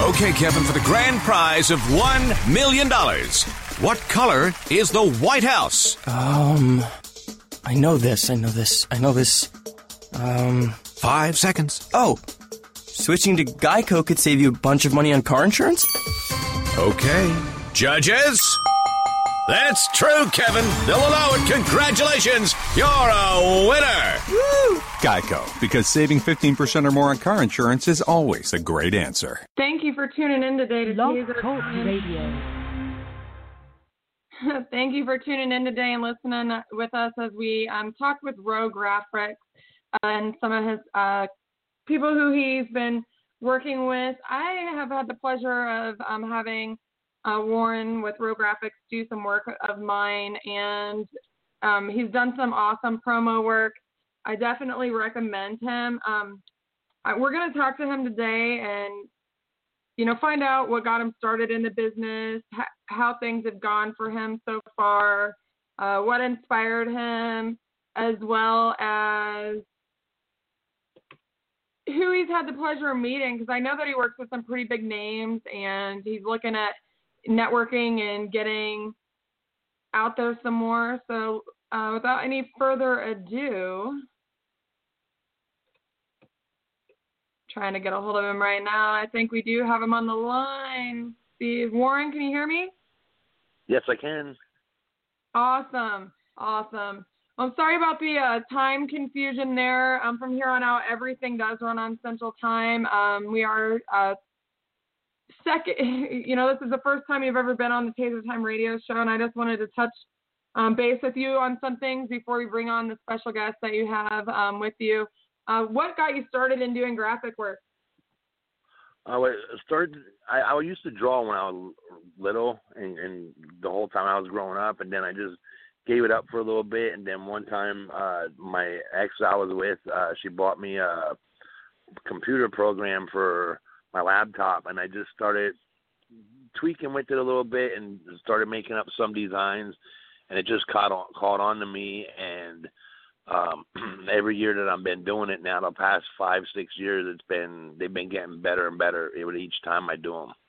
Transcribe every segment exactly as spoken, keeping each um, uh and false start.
Okay, Kevin, for the grand prize of one million dollars, what color is the White House? Um, I know this, I know this, I know this. Um... Five seconds. Oh, switching to Geico could save you a bunch of money on car insurance? Okay. Judges? That's true, Kevin. They'll allow it. Congratulations. You're a winner. Woo! Geico, because saving fifteen percent or more on car insurance is always a great answer. Thank you for tuning in today to Love Teaser. Talk Radio. Thank you for tuning in today and listening with us as we um, talk with Roe Graphics and some of his uh, people who he's been working with. I have had the pleasure of um, having uh, Warren with Roe Graphics do some work of mine, and um, he's done some awesome promo work. I definitely recommend him. Um, I, we're going to talk to him today and, you know, find out what got him started in the business, ha- how things have gone for him so far, uh, what inspired him, as well as who he's had the pleasure of meeting, because I know that he works with some pretty big names and he's looking at networking and getting out there some more. So uh, without any further ado, trying to get a hold of him right now. I think we do have him on the line. Steve, Warren, can you hear me? Yes, I can. Awesome. Awesome. I'm sorry about the uh, time confusion there. Um, from here on out, everything does run on Central Time. Um, we are uh, second, you know, this is the first time you've ever been on the Taser Time radio show, and I just wanted to touch um, base with you on some things before we bring on the special guest that you have um, with you. Uh, what got you started in doing graphic work? I started. I, I used to draw when I was little, and, and the whole time I was growing up, and then I just gave it up for a little bit. And then one time, uh, my ex I was with, uh, she bought me a computer program for my laptop, and I just started tweaking with it a little bit and started making up some designs, and it just caught on, caught on to me. And um, every year that I've been doing it now, the past five, six years, it's been they've been getting better and better each time I do them.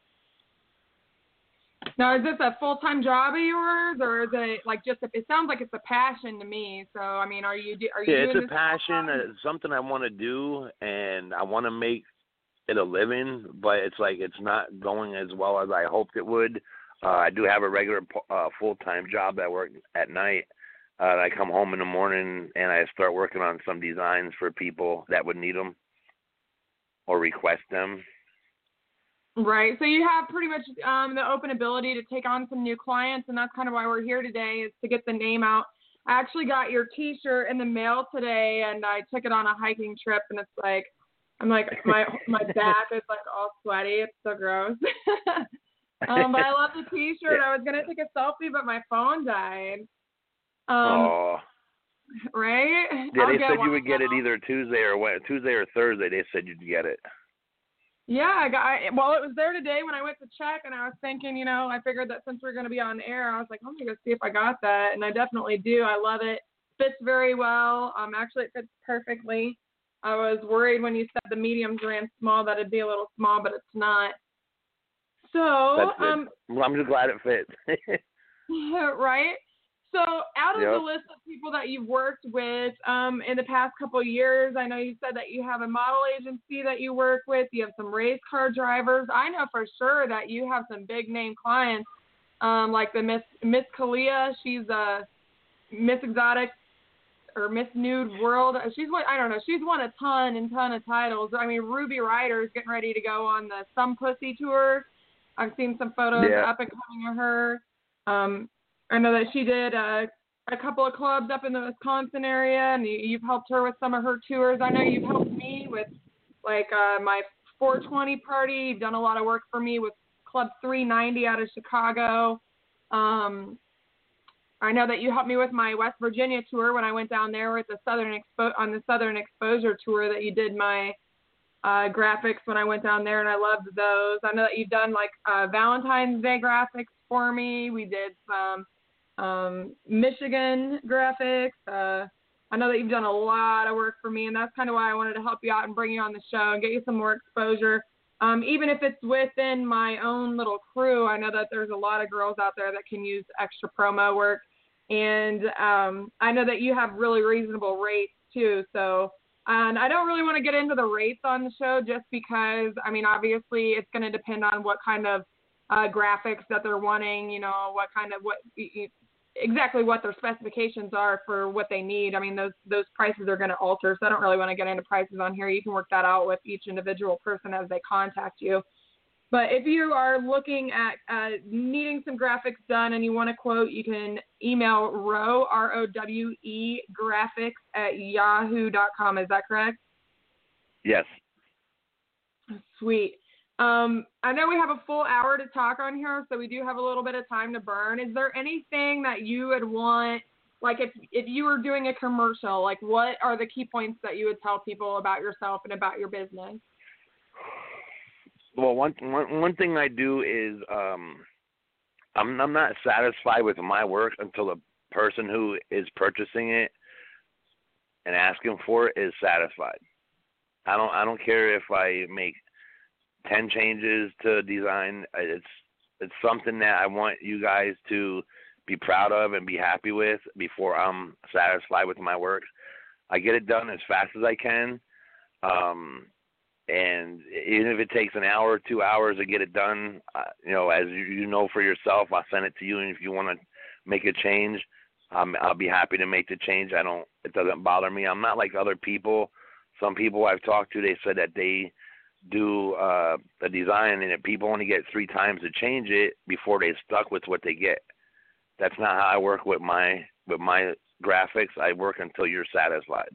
Now, is this a full-time job of yours, or is it like just? A, it sounds like it's a passion to me. So, I mean, are you are you? Yeah, doing it's a this passion. It's something I want to do, and I want to make it a living. But it's like it's not going as well as I hoped it would. Uh, I do have a regular uh, full-time job that I work at night. Uh, I come home in the morning and I start working on some designs for people that would need them or request them. Right. So you have pretty much um, the open ability to take on some new clients, and that's kind of why we're here today, is to get the name out. I actually got your T-shirt in the mail today, and I took it on a hiking trip, and it's like, I'm like, my my back is like all sweaty. It's so gross. um, but I love the T-shirt. I was gonna take a selfie, but my phone died. Um, oh. Right? Yeah, I'll they said one you would get now. it either Tuesday or Wednesday, Tuesday or Thursday. They said you'd get it. Yeah, I got. I, well, it was there today when I went to check, and I was thinking, you know, I figured that since we we're going to be on air, I was like, I'm going to go see if I got that, and I definitely do. I love it. Fits very well. Um, actually, it fits perfectly. I was worried when you said the mediums ran small that it'd be a little small, but it's not. So, That's good. um, Well, I'm just glad it fits. right? So out of Yep. the list of people that you've worked with um, in the past couple of years, I know you said that you have a model agency that you work with. You have some race car drivers. I know for sure that you have some big name clients, um, like the Miss Miss Kalia. She's a Miss Exotic or Miss Nude World. She's won, I don't know. She's won a ton and ton of titles. I mean, Ruby Ryder's getting ready to go on the Some Pussy tour. I've seen some photos Yeah. up and coming of her. Um, I know that she did uh, a couple of clubs up in the Wisconsin area, and you, you've helped her with some of her tours. I know you've helped me with, like, uh, my four twenty party. You've done a lot of work for me with Club three ninety out of Chicago. Um, I know that you helped me with my West Virginia tour when I went down there with the Southern Expo- on the Southern Exposure tour, that you did my uh, graphics when I went down there, and I loved those. I know that you've done, like, uh, Valentine's Day graphics for me. We did some um, Michigan graphics. Uh, I know that you've done a lot of work for me, and that's kind of why I wanted to help you out and bring you on the show and get you some more exposure. Um, even if it's within my own little crew, I know that there's a lot of girls out there that can use extra promo work. And um, I know that you have really reasonable rates too. So, and I don't really want to get into the rates on the show just because, I mean, obviously it's going to depend on what kind of uh, graphics that they're wanting, you know, what kind of, what exactly what their specifications are for what they need. I mean, those, those prices are going to alter. So I don't really want to get into prices on here. You can work that out with each individual person as they contact you. But if you are looking at uh, needing some graphics done and you want a quote, you can email Rowe, R O W E, graphics at yahoo dot com. Is that correct? Yes. Sweet. Um, I know we have a full hour to talk on here, so we do have a little bit of time to burn. Is there anything that you would want, like if, if you were doing a commercial, like what are the key points that you would tell people about yourself and about your business? Well, one, one one thing I do is um, I'm I'm not satisfied with my work until the person who is purchasing it and asking for it is satisfied. I don't I don't care if I make ten changes to design. It's it's something that I want you guys to be proud of and be happy with before I'm satisfied with my work. I get it done as fast as I can. Um, And even if it takes an hour or two hours to get it done, uh, you know, as you, you know for yourself, I'll send it to you. And if you want to make a change, um, I'll be happy to make the change. I don't, it doesn't bother me. I'm not like other people. Some people I've talked to, they said that they do uh, a design and that people only get three times to change it before they're stuck with what they get. That's not how I work with my, with my graphics. I work until you're satisfied.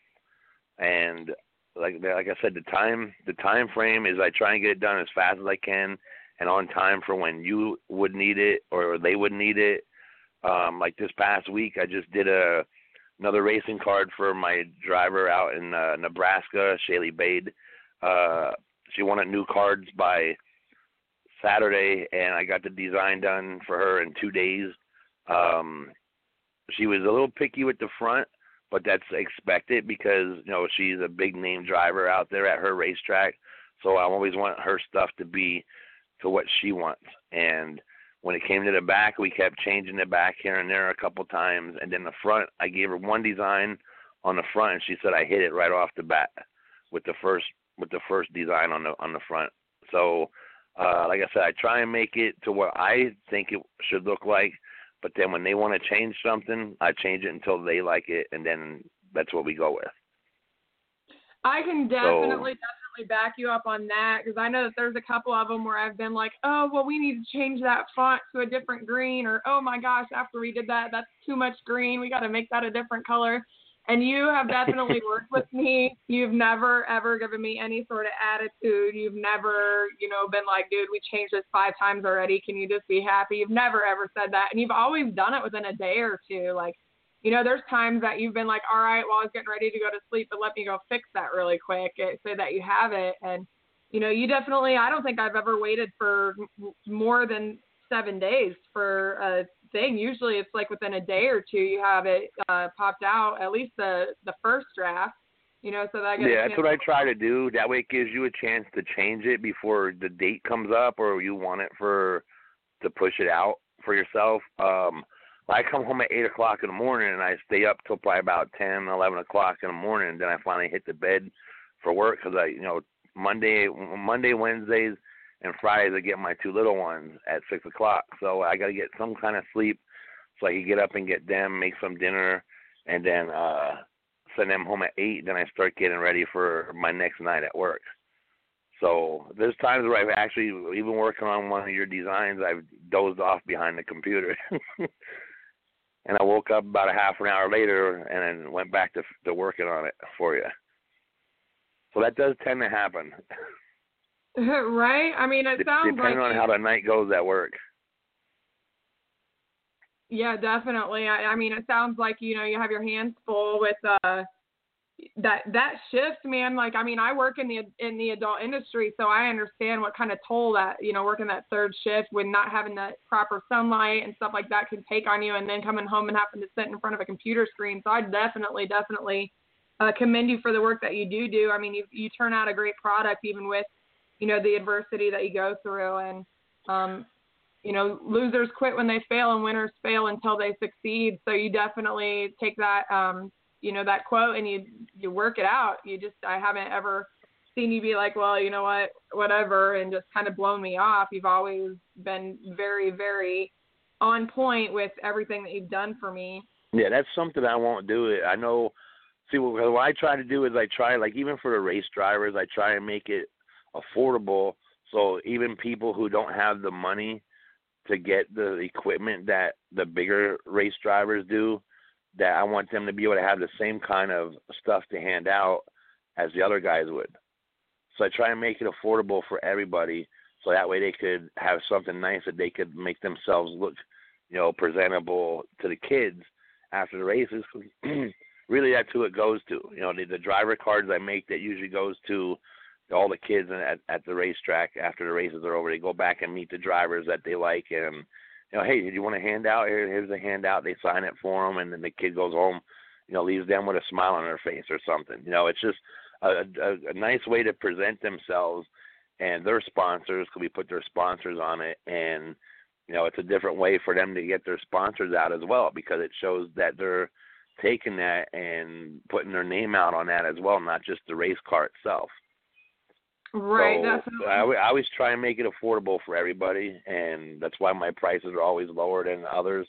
And Like like I said, the time the time frame is I try and get it done as fast as I can and on time for when you would need it or they would need it. Um, like this past week, I just did a another racing card for my driver out in uh, Nebraska, Shaylee Bade. Uh, she wanted new cards by Saturday, and I got the design done for her in two days. Um, she was a little picky with the front, but that's expected because, you know, she's a big name driver out there at her racetrack. So I always want her stuff to be to what she wants. And when it came to the back, we kept changing the back here and there a couple times. And then the front, I gave her one design on the front, and she said I hit it right off the bat with the first with the first design on the on the front. So, uh, like I said, I try and make it to what I think it should look like. But then when they want to change something, I change it until they like it, and then that's what we go with. I can definitely, so, definitely back you up on that because I know that there's a couple of them where I've been like, oh, well, we need to change that font to a different green, or, oh, my gosh, after we did that, that's too much green. We got to make that a different color. And you have definitely worked with me. You've never, ever given me any sort of attitude. You've never, you know, been like, dude, we changed this five times already. Can you just be happy? You've never, ever said that. And you've always done it within a day or two. Like, you know, there's times that you've been like, all right, well, I was getting ready to go to sleep, but let me go fix that really quick so that you have it. And, you know, you definitely, I don't think I've ever waited for more than seven days for a thing. Usually it's like within a day or two you have it uh, popped out, at least the the first draft, you know, so that I get yeah, that's what I try to do. That way it gives you a chance to change it before the date comes up or you want it for to push it out for yourself. Um, I come home at eight o'clock in the morning and I stay up till probably about ten, eleven o'clock in the morning, and then I finally hit the bed for work because I, you know, Monday, Monday, Wednesdays, and Fridays I get my two little ones at six o'clock. So I got to get some kind of sleep so I can get up and get them, make some dinner, and then uh, send them home at eight. Then I start getting ready for my next night at work. So there's times where I've actually, even working on one of your designs, I've dozed off behind the computer. And I woke up about a half an hour later and then went back to, to working on it for you. So that does tend to happen. Right? I mean, it sounds Depending like... Depending on how the night goes at work. Yeah, definitely. I, I mean, it sounds like, you know, you have your hands full with uh, that that shift, man. Like, I mean, I work in the in the adult industry, so I understand what kind of toll that, you know, working that third shift with not having that proper sunlight and stuff like that can take on you, and then coming home and having to sit in front of a computer screen. So I definitely, definitely uh, commend you for the work that you do do. I mean, you you turn out a great product even with you know, the adversity that you go through. And, um, you know, losers quit when they fail and winners fail until they succeed. So you definitely take that, um, you know, that quote and you, you work it out. You just, I haven't ever seen you be like, well, you know what, whatever, and just kind of blown me off. You've always been very, very on point with everything that you've done for me. Yeah, that's something I won't do. It. I know. See, what, what I try to do is I try, like, even for the race drivers, I try and make it affordable. So even people who don't have the money to get the equipment that the bigger race drivers do, that I want them to be able to have the same kind of stuff to hand out as the other guys would. So I try and make it affordable for everybody, so that way they could have something nice that they could make themselves look, you know, presentable to the kids after the races. Really, that's who it goes to. You know, the, the driver cards I make, that usually goes to all the kids at, at the racetrack after the races are over. They go back and meet the drivers that they like, and, you know, hey, did you want a handout? Here, here's a handout. They sign it for them, and then the kid goes home, you know, leaves them with a smile on their face or something. You know, it's just A, a, a nice way to present themselves and their sponsors, because we put their sponsors on it, and, you know, it's a different way for them to get their sponsors out as well, because it shows that they're taking that and putting their name out on that as well, not just the race car itself. Right, so definitely. I, I always try and make it affordable for everybody, and that's why my prices are always lower than others.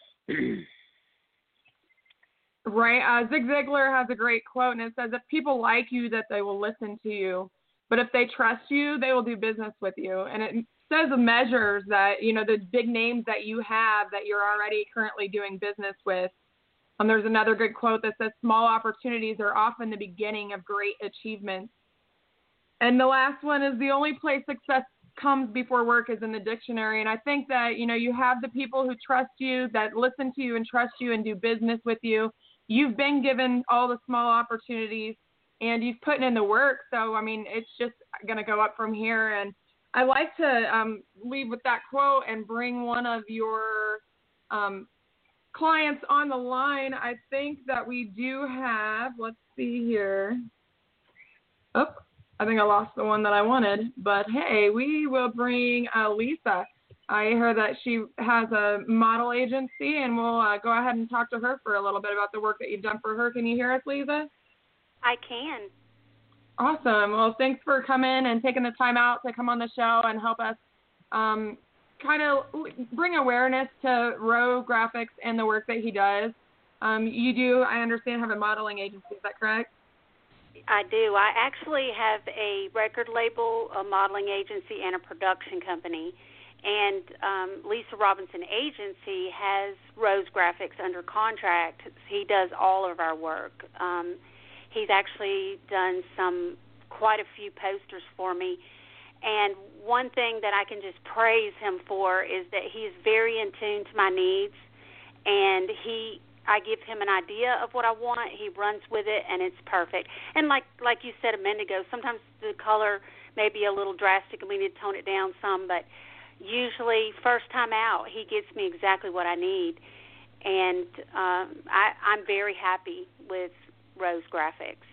Right. Uh, Zig Ziglar has a great quote, and it says, if people like you, that they will listen to you. But if they trust you, they will do business with you. And it says the measures that, you know, the big names that you have that you're already currently doing business with. Um, there's another good quote that says, small opportunities are often the beginning of great achievements. And the last one is, the only place success comes before work is in the dictionary. And I think that, you know, you have the people who trust you, that listen to you and trust you and do business with you. You've been given all the small opportunities, and you've put in the work. So, I mean, it's just going to go up from here. And I like to um, leave with that quote and bring one of your um, clients on the line. I think that we do have, let's see here. Oh, I think I lost the one that I wanted. But, hey, we will bring uh, Lisa. I heard that she has a model agency, and we'll uh, go ahead and talk to her for a little bit about the work that you've done for her. Can you hear us, Lisa? I can. Awesome. Well, thanks for coming and taking the time out to come on the show and help us um, kind of bring awareness to Roe Graphics and the work that he does. Um, you do, I understand, have a modeling agency. Is that correct? I do. I actually have a record label, a modeling agency, and a production company. And um, Lisa Robinson Agency has Rose Graphics under contract. He does all of our work. Um, he's actually done some, quite a few posters for me. And one thing that I can just praise him for is that he is very in tune to my needs. And he, I give him an idea of what I want. He runs with it, and it's perfect. And like like you said a minute ago, sometimes the color may be a little drastic, and we need to tone it down some, but usually, first time out, he gets me exactly what I need, and um, I, I'm very happy with Rose Graphics.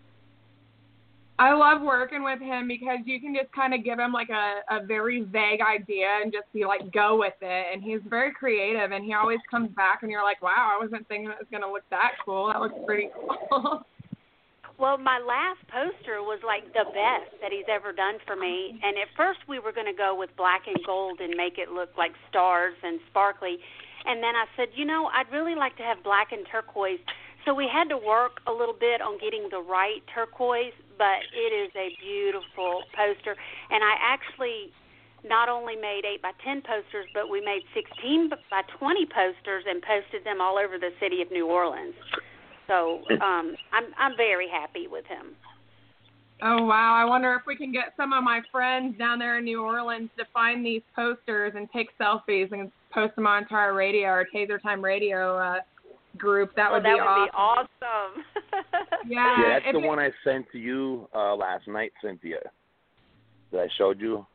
I love working with him because you can just kind of give him like a, a very vague idea and just be like, go with it. And he's very creative, and he always comes back, and you're like, wow, I wasn't thinking it was going to look that cool. That looks pretty cool. Well, my last poster was like the best that he's ever done for me. And at first we were going to go with black and gold and make it look like stars and sparkly. And then I said, you know, I'd really like to have black and turquoise. So we had to work a little bit on getting the right turquoise, but it is a beautiful poster. And I actually not only made eight by ten posters, but we made sixteen by twenty posters and posted them all over the city of New Orleans. So um, I'm I'm very happy with him. Oh, wow. I wonder if we can get some of my friends down there in New Orleans to find these posters and take selfies and post them onto our radio, our Taser Time radio uh, group. That would, oh, that be, would awesome. be awesome. Yeah, yeah, that's the it, one I sent to you uh, last night, Cynthia, that I showed you.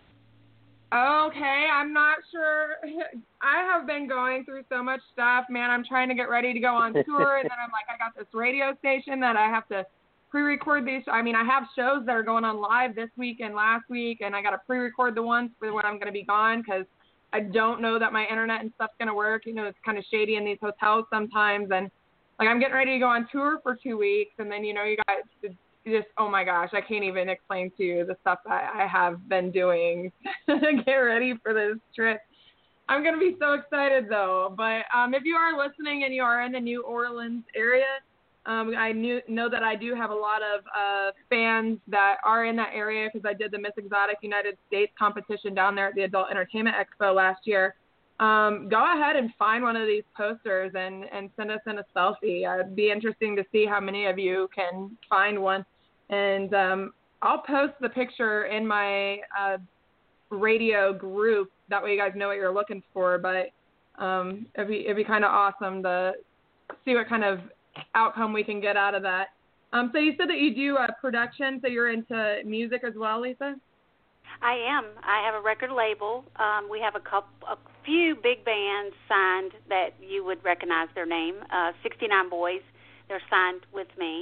Okay, I'm not sure. I have been going through so much stuff, man. I'm trying to get ready to go on tour, and then I'm like, I got this radio station that I have to pre-record these. I mean, I have shows that are going on live this week and last week, and I got to pre-record the ones for when I'm going to be gone because I don't know that my internet and stuff's going to work. You know, it's kind of shady in these hotels sometimes. And, like, I'm getting ready to go on tour for two weeks, and then, you know, you guys just, oh, my gosh, I can't even explain to you the stuff that I have been doing to get ready for this trip. I'm going to be so excited, though. But um, if you are listening and you are in the New Orleans area, um, I knew, know that I do have a lot of uh, fans that are in that area because I did the Miss Exotic United States competition down there at the Adult Entertainment Expo last year. Um, go ahead and find one of these posters and, and send us in a selfie. Uh, it'd be interesting to see how many of you can find one. And um, I'll post the picture in my uh, radio group. That way you guys know what you're looking for. But um, it'd be, it'd be kind of awesome to see what kind of outcome we can get out of that. Um, so you said that you do a production, so you're into music as well, Lisa? I am. I have a record label. Um, we have a couple, a few big bands signed that you would recognize their name. Uh, sixty-nine Boys, they're signed with me.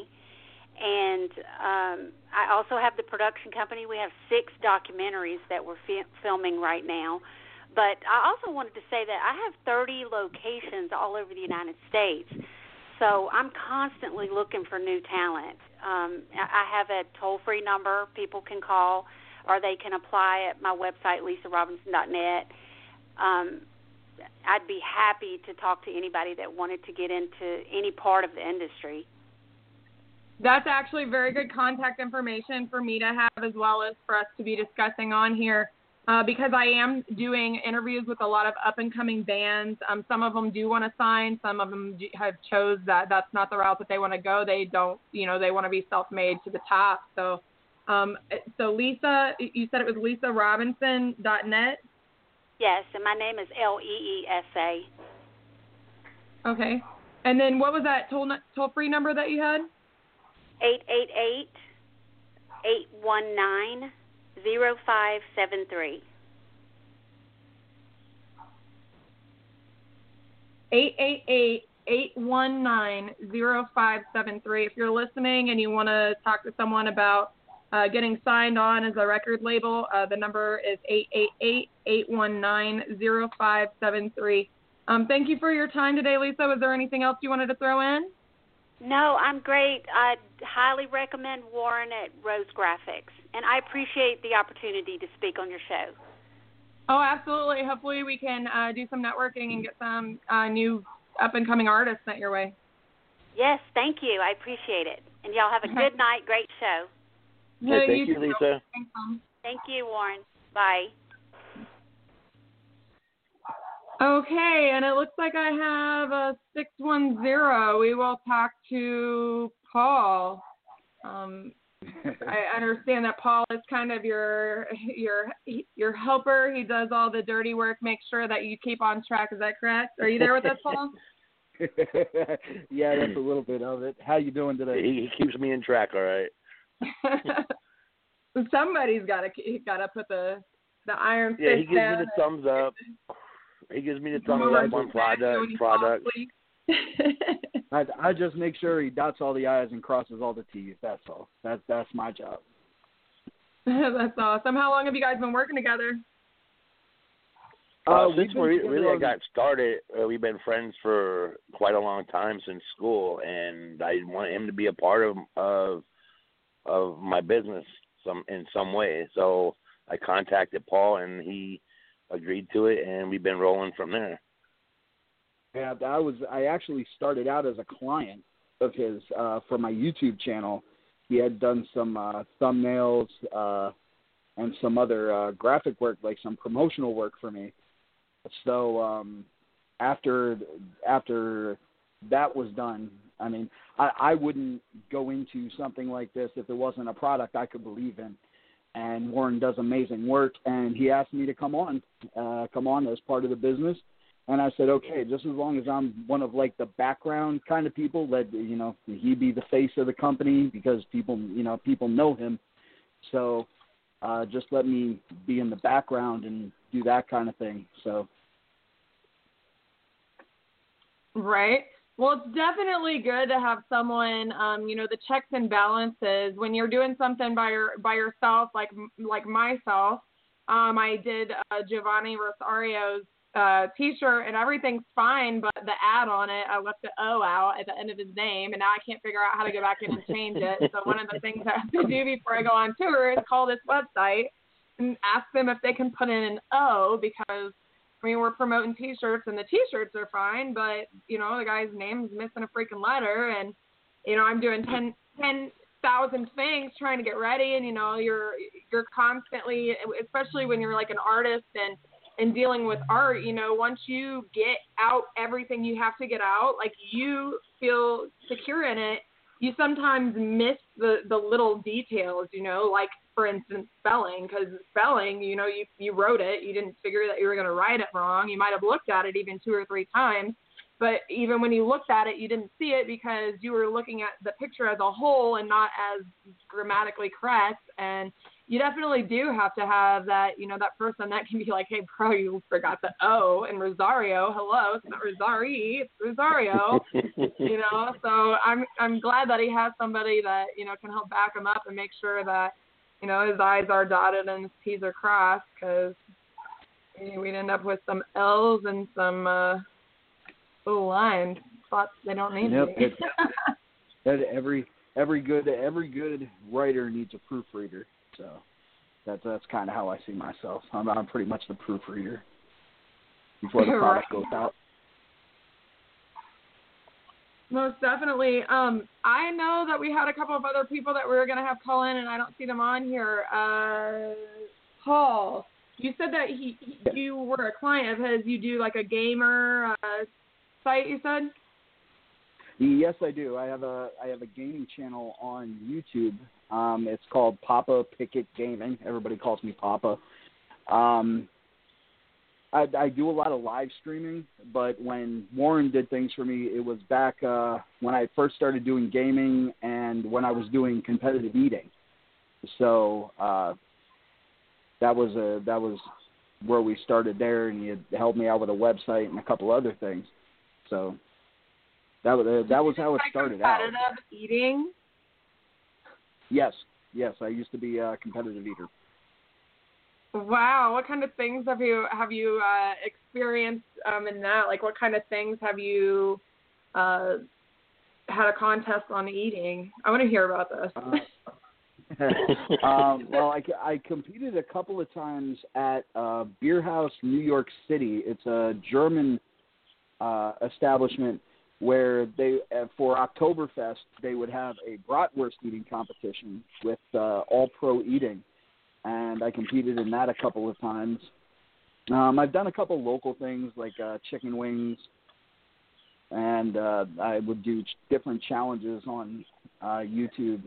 And um, I also have the production company. We have six documentaries that we're fi- filming right now. But I also wanted to say that I have thirty locations all over the United States. So I'm constantly looking for new talent. Um, I have a toll-free number people can call, or they can apply at my website, lisa robinson dot net. Um, I'd be happy to talk to anybody that wanted to get into any part of the industry. That's actually very good contact information for me to have as well as for us to be discussing on here. Uh, because I am doing interviews with a lot of up-and-coming bands. Um, some of them do want to sign. Some of them do, have chose that that's not the route that they want to go. They don't, you know, they want to be self-made to the top. So, um, so Lisa, you said it was lisa robinson dot net? Yes, and my name is L E E S A. Okay. And then what was that toll, toll-free number that you had? eight eight eight, eight one nine, zero five seven three. eight eight eight, eight one nine, zero five seven three. If you're listening and you want to talk to someone about uh, getting signed on as a record label, uh, the number is eight eight eight, eight one nine, zero five seven three. Um, thank you for your time today, Lisa. Was there anything else you wanted to throw in? No, I'm great. I highly recommend Warren at Rose Graphics, and I appreciate the opportunity to speak on your show. Oh, absolutely. Hopefully we can uh, do some networking and get some uh, new up-and-coming artists sent your way. Yes, thank you. I appreciate it. And y'all have a good night. Great show. Hey, thank you, you Lisa. Thank you, Warren. Bye. Okay, and it looks like I have a six one zero. We will talk to Paul. Um, I understand that Paul is kind of your your your helper. He does all the dirty work, make sure that you keep on track. Is that correct? Are you there with us, Paul? Yeah, that's a little bit of it. How you doing today? He, he keeps me in track, all right. Somebody's got to got to put the the iron yeah, fist he gives down. me the thumbs up. He gives me the thumbs up on product. product. I, I just make sure he dots all the I's and crosses all the T's. That's all. That's that's my job. That's awesome. How long have you guys been working together? Uh, uh, since we really on... got started, uh, we've been friends for quite a long time since school, and I want him to be a part of of of my business some in some way. So I contacted Paul, and he agreed to it, and we've been rolling from there. Yeah, I was. I actually started out as a client of his uh, for my YouTube channel. He had done some uh, thumbnails uh, and some other uh, graphic work, like some promotional work for me. So um, after after that was done, I mean, I, I wouldn't go into something like this if it wasn't a product I could believe in. And Warren does amazing work, and he asked me to come on, uh, come on as part of the business. And I said, okay, just as long as I'm one of like the background kind of people, that, you know, he be the face of the company because people, you know, people know him. So uh, just let me be in the background and do that kind of thing. So. Right. Well, it's definitely good to have someone, um, you know, the checks and balances when you're doing something by your by yourself, like like myself. Um, I did uh, Giovanni Rosario's uh, T-shirt, and everything's fine, but the ad on it, I left the O out at the end of his name, and now I can't figure out how to go back in and change it. So one of the things I have to do before I go on tour is call this website and ask them if they can put in an O, because I mean, we're promoting T-shirts, and the T-shirts are fine, but, you know, the guy's name's missing a freaking letter, and, you know, I'm doing ten, ten thousand things trying to get ready, and, you know, you're you're constantly, especially when you're like an artist and, and dealing with art, you know, once you get out everything you have to get out, like you feel secure in it, you sometimes miss the, the little details, you know, like, for instance, spelling, because spelling, you know, you, you wrote it. You didn't figure that you were going to write it wrong. You might have looked at it even two or three times, but even when you looked at it, you didn't see it because you were looking at the picture as a whole and not as grammatically correct. And you definitely do have to have that, you know, that person that can be like, hey, bro, you forgot the O in Rosario. Hello, it's not Rosari, it's Rosario. You know, so I'm I'm glad that he has somebody that, you know, can help back him up and make sure that, you know, his I's are dotted and his T's are crossed, because we'd end up with some L's and some uh, little lines. Spots they don't need yep, to be. that every every good every good writer needs a proofreader. So that's that's kind of how I see myself. I'm I'm pretty much the proofreader before the product right. goes out. Most definitely. Um, I know that we had a couple of other people that we were going to have call in, and I don't see them on here. Uh, Paul, you said that he, he yes. you were a client of his. You do like a gamer uh, site, you said? Yes, I do. I have a I have a gaming channel on YouTube. Um, it's called Papa Pickett Gaming. Everybody calls me Papa. Um, I, I do a lot of live streaming, but when Warren did things for me, it was back uh, when I first started doing gaming and when I was doing competitive eating. So uh, that was a that was where we started there, and he had helped me out with a website and a couple other things. So that was uh, that was how it started out. Competitive eating. Yes, yes, I used to be a competitive eater. Wow, what kind of things have you have you uh, experienced um, in that? Like, what kind of things have you uh, had a contest on eating? I want to hear about this. Uh, um, well, I, I competed a couple of times at uh, Beer House, New York City. It's a German uh, establishment where they, uh, for Oktoberfest, they would have a bratwurst eating competition with uh, all pro eating. And I competed in that a couple of times. Um, I've done a couple local things like uh, chicken wings, and uh, I would do ch- different challenges on uh, YouTube,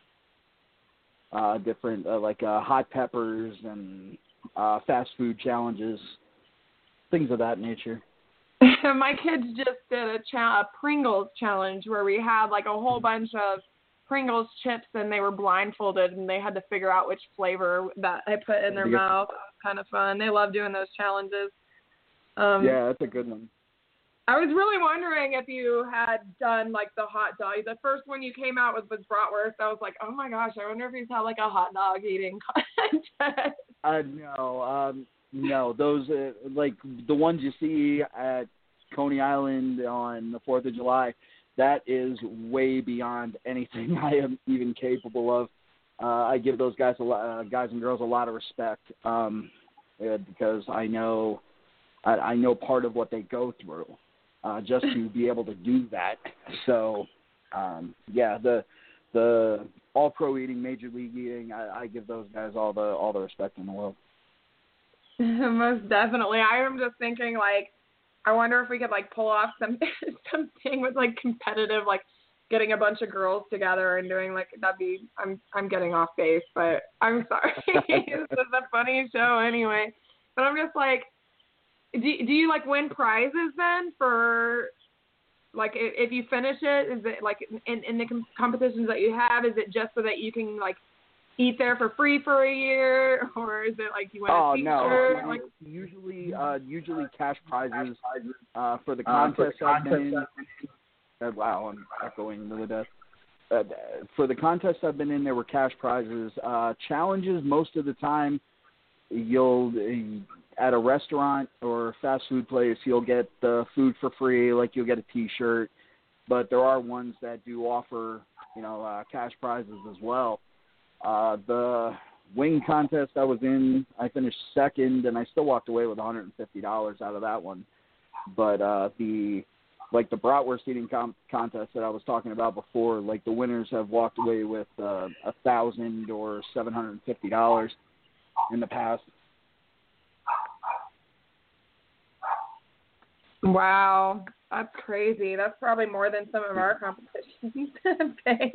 uh, different uh, like uh, hot peppers and uh, fast food challenges, things of that nature. My kids just did a, cha- a Pringles challenge where we had like a whole bunch of Pringles chips, and they were blindfolded, and they had to figure out which flavor that I put in their mouth. It was kind of fun. They love doing those challenges. Um, yeah, that's a good one. I was really wondering if you had done like the hot dog. The first one you came out with was bratwurst. I was like, oh my gosh, I wonder if he's had like a hot dog eating contest. Uh, no, um, no, those uh, like the ones you see at Coney Island on the Fourth of July. That is way beyond anything I am even capable of. Uh, I give those guys a lot, uh, guys and girls a lot of respect um, uh, because I know I, I know part of what they go through uh, just to be able to do that. So um, yeah, the the all pro eating, major league eating, I, I give those guys all the all the respect in the world. Most definitely. I am just thinking like, I wonder if we could like pull off some something with like competitive, like getting a bunch of girls together and doing like that'd be. I'm I'm getting off base, but I'm sorry. This is a funny show anyway. But I'm just like, do do you like win prizes then for like if, if you finish it? Is it like in in the com- competitions that you have? Is it just so that you can like eat there for free for a year, or is it like you win oh, a t-shirt? No. Like, usually, uh, usually cash prizes uh, for the contest. Uh, for the contest Uh, wow, I'm echoing to the death. Uh, for the contests I've been in, there were cash prizes. Uh, challenges, most of the time, you'll at a restaurant or fast food place, you'll get the food for free, like you'll get a T-shirt. But there are ones that do offer, you know, uh, cash prizes as well. Uh, the wing contest I was in, I finished second, and I still walked away with one hundred fifty dollars out of that one. But uh, the like the bratwurst eating com- contest that I was talking about before, like the winners have walked away with uh, a thousand or seven hundred fifty dollars in the past. Wow, that's crazy. That's probably more than some of our competitions pay.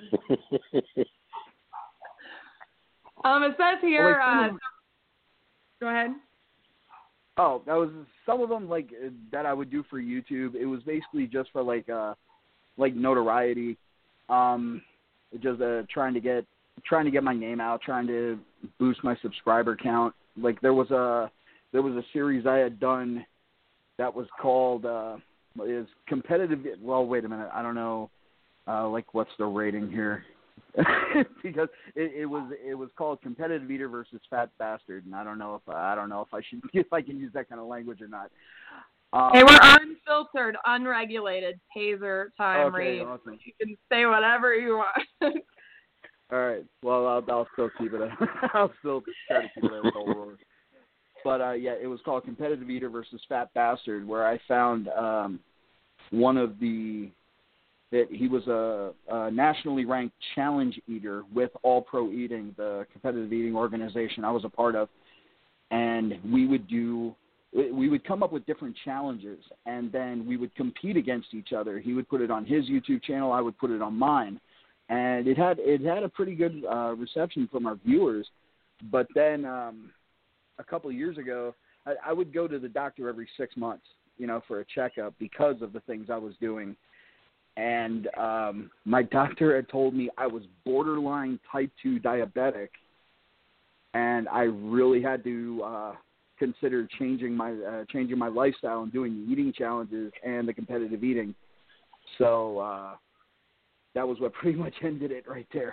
um, it says here. Well, like, uh, go ahead. Oh, that was some of them like that I would do for YouTube. It was basically just for like uh, like notoriety, um, just uh, trying to get trying to get my name out, trying to boost my subscriber count. Like there was a there was a series I had done that was called uh, is competitive. Well, wait a minute, I don't know. Uh, like what's the rating here? Because it, it was it was called Competitive Eater versus Fat Bastard, and I don't know if I don't know if I should if I can use that kind of language or not. Um, Hey, we're unfiltered, unregulated, taser time, okay, Reed. awesome. You can say whatever you want. All right. Well, I'll, I'll still keep it. I'll still try to keep it a whole roar. But uh, yeah, it was called Competitive Eater versus Fat Bastard, where I found um, one of the that he was a, a nationally ranked challenge eater with All Pro Eating, the competitive eating organization I was a part of, and we would do. We would come up with different challenges, and then we would compete against each other. He would put it on his YouTube channel. I would put it on mine. And it had it had a pretty good uh, reception from our viewers. But then um, a couple of years ago, I, I would go to the doctor every six months, you know, for a checkup because of the things I was doing. And um, my doctor had told me I was borderline type two diabetic, and I really had to uh, consider changing my uh, changing my lifestyle and doing the eating challenges and the competitive eating. So uh, that was what pretty much ended it right there.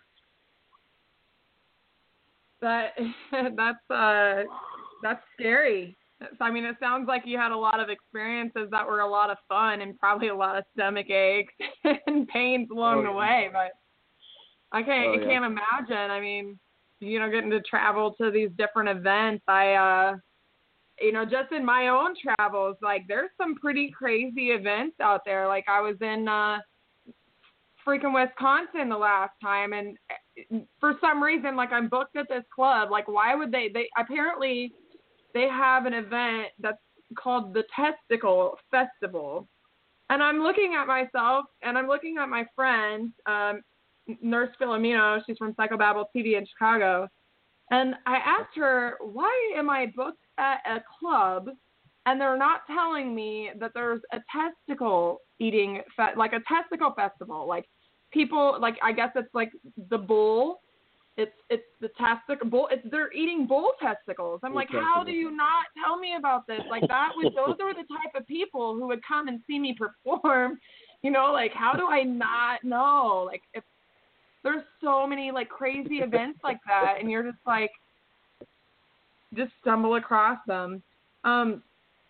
That that's uh that's scary. I mean, it sounds like you had a lot of experiences that were a lot of fun and probably a lot of stomach aches and pains along oh, the yeah. way. But I can't oh, I yeah. can't imagine. I mean, you know, getting to travel to these different events. I uh, you know, just in my own travels, like there's some pretty crazy events out there. Like I was in uh, freaking Wisconsin the last time, and for some reason, like I'm booked at this club. Like, why would they? They apparently they have an event that's called the Testicle Festival, and I'm looking at myself and I'm looking at my friend, um, Nurse Filomeno. She's from Psychobabble T V in Chicago, and I asked her, why am I booked at a club and they're not telling me that there's a testicle eating, fe- like a testicle festival, like people, like I guess it's like the bull. It's it's the testicle bull. It's they're eating bull testicles. I'm Bull like, how testicles. do you not tell me about this? Like that was those are the type of people who would come and see me perform. You know, like how do I not know? Like if there's so many like crazy events like that, and you're just like just stumble across them. Um,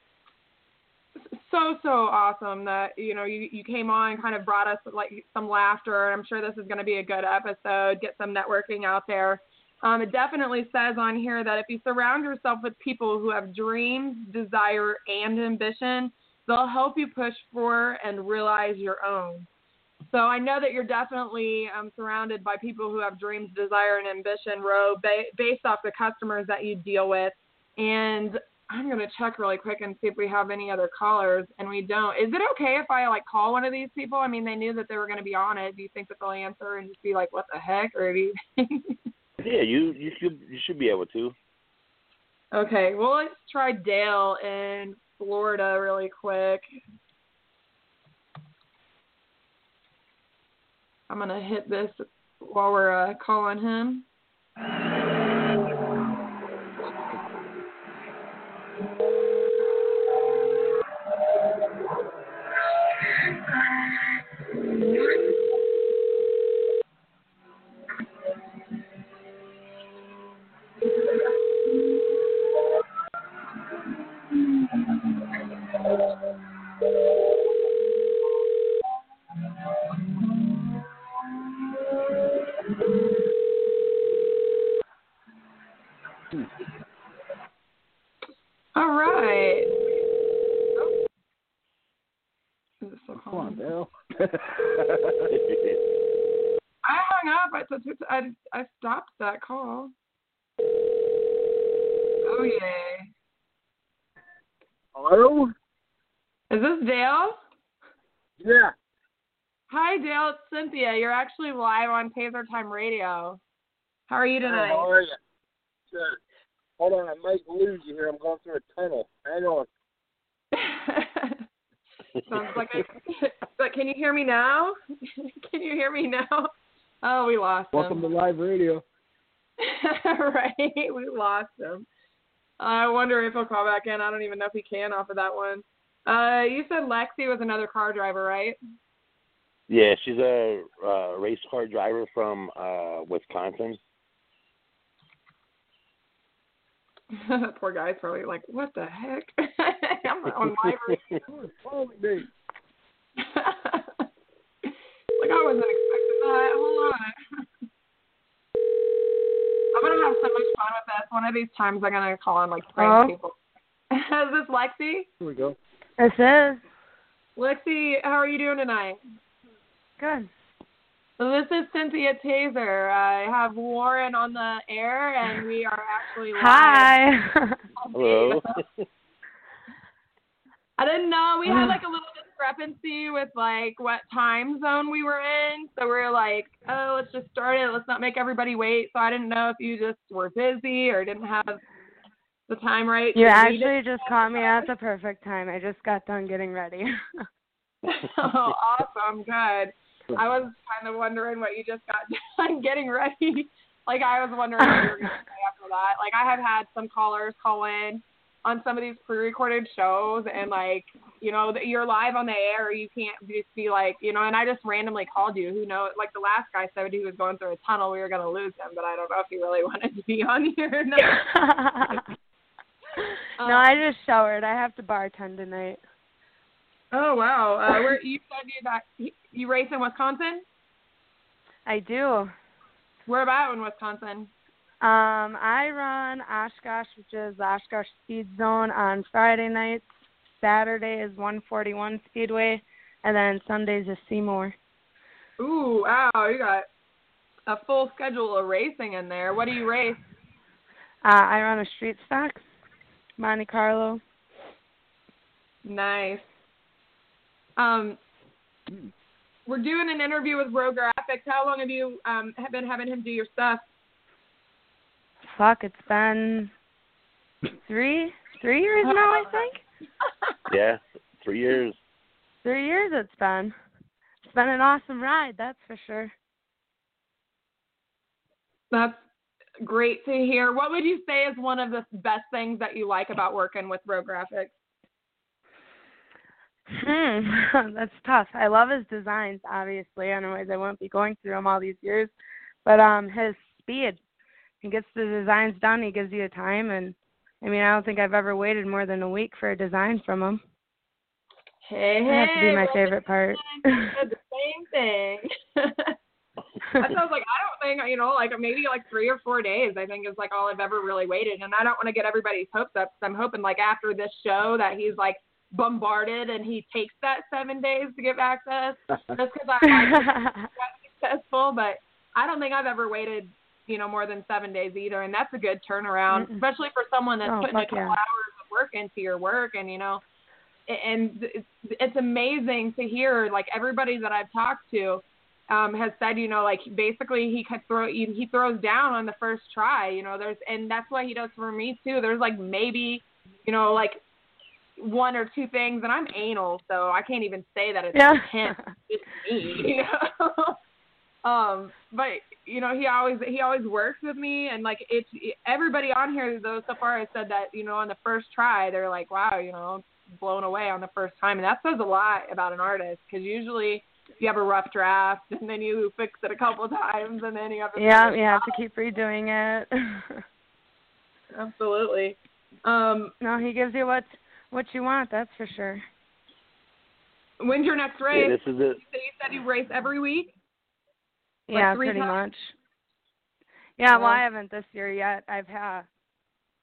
so so awesome that you know you, you came on and kind of brought us like some laughter. I'm sure this is going to be a good episode. Get some networking out there. Um, it definitely says on here that if you surround yourself with people who have dreams, desire, and ambition, they'll help you push for and realize your own. So I know that you're definitely um, surrounded by people who have dreams, desire, and ambition, Ro, ba- based off the customers that you deal with. And I'm going to check really quick and see if we have any other callers, and we don't. Is it okay if I, like, call one of these people? I mean, they knew that they were going to be on it. Do you think that they'll answer and just be like, what the heck? Or do you think? Yeah, you, you, should, you should be able to. Okay, well, let's try Dale in Florida really quick. I'm going to hit this while we're uh, calling him. All right. Oh. Is it still Come on, calling? Dale. I hung up. I, I, I stopped that call. Oh, yay. Hello? Is this Dale? Yeah. Hi, Dale. It's Cynthia. You're actually live on Taser Time Radio. How are you tonight? How are you? Good. Hold on, I might lose you here. I'm going through a tunnel. Hang on. Sounds like I, but can you hear me now? Can you hear me now? Oh, we lost Welcome him. to live radio. Right, we lost him. I wonder if he'll call back in. I don't even know if he can off of that one. Uh, you said Lexi was another car driver, right? Yeah, she's a uh, race car driver from uh, Wisconsin. That poor guy's probably like, what the heck? I'm on live radio. Like I wasn't expecting that. Hold on. I'm going to have so much fun with this. One of these times I'm going to call and, like, prank Hello? people. Is this Lexi? Here we go. This is. Lexi, how are you doing tonight? Good. So this is Cynthia Taser. I have Warren on the air, and we are actually live. Hi. Hello. I didn't know. We had, like, a little discrepancy with, like, what time zone we were in. So we were like, oh, let's just start it. Let's not make everybody wait. So I didn't know if you just were busy or didn't have the time right. You to actually read it. just caught me at the perfect time. I just got done getting ready. Oh, awesome. Good. I was kind of wondering what you just got done getting ready. Like, I was wondering what you were going to say after that. Like, I have had some callers call in on some of these pre-recorded shows, and, like, you know, you're live on the air. You can't just be like, you know, and I just randomly called you. Who knows? Like, the last guy said he was going through a tunnel. We were going to lose him, but I don't know if he really wanted to be on here or not. No, um, I just showered. I have to bartend tonight. Oh, wow. Uh, where, you said you, that, you race in Wisconsin? I do. Where about in Wisconsin? Um, I run Oshkosh, which is the Oshkosh Speed Zone, on Friday nights. Saturday is one forty-one Speedway, and then Sundays is Seymour. Ooh, wow, you got a full schedule of racing in there. What do you race? Uh, I run a street stock, Monte Carlo. Nice. Um, we're doing an interview with Rogue Graphics. How long have you um have been having him do your stuff? Fuck, it's been three, three years now, I think. Yeah, three years. Three years it's been. It's been an awesome ride, that's for sure. That's great to hear. What would you say is one of the best things that you like about working with Rogue Graphics? Hmm, that's tough. I love his designs, obviously. Otherwise, I wouldn't be going through them all these years. But um, his speed. He gets the designs done. He gives you time, and I mean, I don't think I've ever waited more than a week for a design from him. Hey, that has to be my well, favorite part. The same thing. That sounds like, I don't think, you know, like maybe like three or four days, I think is like all I've ever really waited. And I don't want to get everybody's hopes up, because I'm hoping like after this show that he's like bombarded and he takes that seven days to get back to us, just because I'm like successful. But I don't think I've ever waited, you know, more than seven days either. And that's a good turnaround, Mm-mm. especially for someone that's Oh, putting a fuck couple yeah. hours of work into your work. And, you know, and it's, it's amazing to hear, like, everybody that I've talked to um, has said, you know, like, basically he could throw, he, he throws down on the first try, you know, there's, and that's what he does for me too. There's like maybe, you know, like one or two things, and I'm anal, so I can't even say that it's Yeah. him, it's me, you know. Um, but you know, he always he always works with me, and like it's everybody on here though so far has said that, you know, on the first try they're like, wow, you know, blown away on the first time, and that says a lot about an artist, because usually you have a rough draft and then you fix it a couple of times and then you have to Yeah, you have to keep redoing it. Absolutely. Um, no, he gives you what what you want, that's for sure. When's your next race? Yeah, this is it. You said you, said you race every week? Like Yeah, three pretty times? much. Yeah, well, Yeah. I haven't this year yet. I've had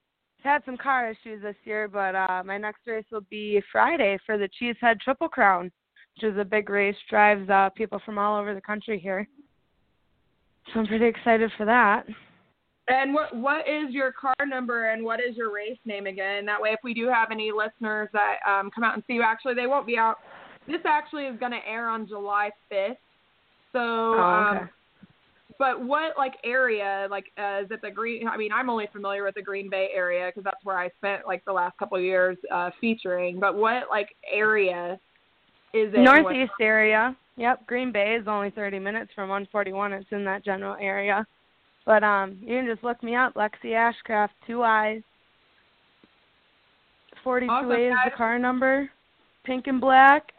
had some car issues this year, but uh, my next race will be Friday for the Cheesehead Triple Crown, which is a big race, drives uh, people from all over the country here. So I'm pretty excited for that. And what what is your car number and what is your race name again? That way, if we do have any listeners that um, come out and see you, actually, they won't be out. This actually is going to air on July fifth. So, oh, okay. um, but what, like, area, like, uh, is it the Green, I mean, I'm only familiar with the Green Bay area because that's where I spent, like, the last couple of years uh, featuring. But what, like, area is it? Northeast what? area. Yep, Green Bay is only thirty minutes from one forty-one. It's in that general area. But um, you can just look me up, Lexi Ashcraft, two I's. forty-two awesome, A is guys. the car number, pink and black.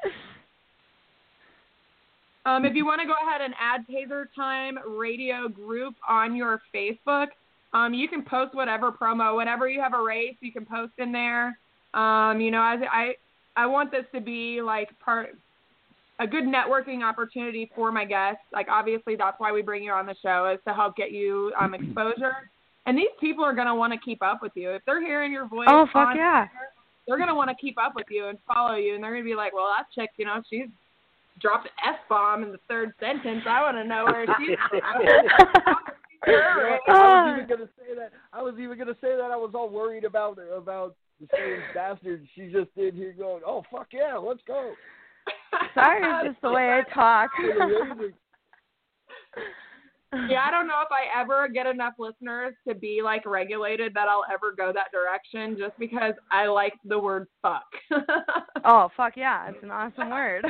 Um, if you want to go ahead and add Taser Time Radio Group on your Facebook, um, you can post whatever promo. Whenever you have a race, you can post in there. Um, you know, I, I I want this to be like part a good networking opportunity for my guests. Like, obviously, that's why we bring you on the show, is to help get you um, exposure. And these people are going to want to keep up with you. If they're hearing your voice, oh fuck on yeah, Twitter, they're going to want to keep up with you and follow you. And they're going to be like, well, that chick, you know, she's dropped an F-bomb in the third sentence. I want to know where she's I was even going to say that. I was even going to say that. I was all worried about about the same bastard. She just did here going, oh, fuck yeah, let's go. Sorry, it's just the way I talk. Yeah, I don't know if I ever get enough listeners to be, like, regulated that I'll ever go that direction, just because I like the word fuck. Oh, fuck yeah. It's an awesome word.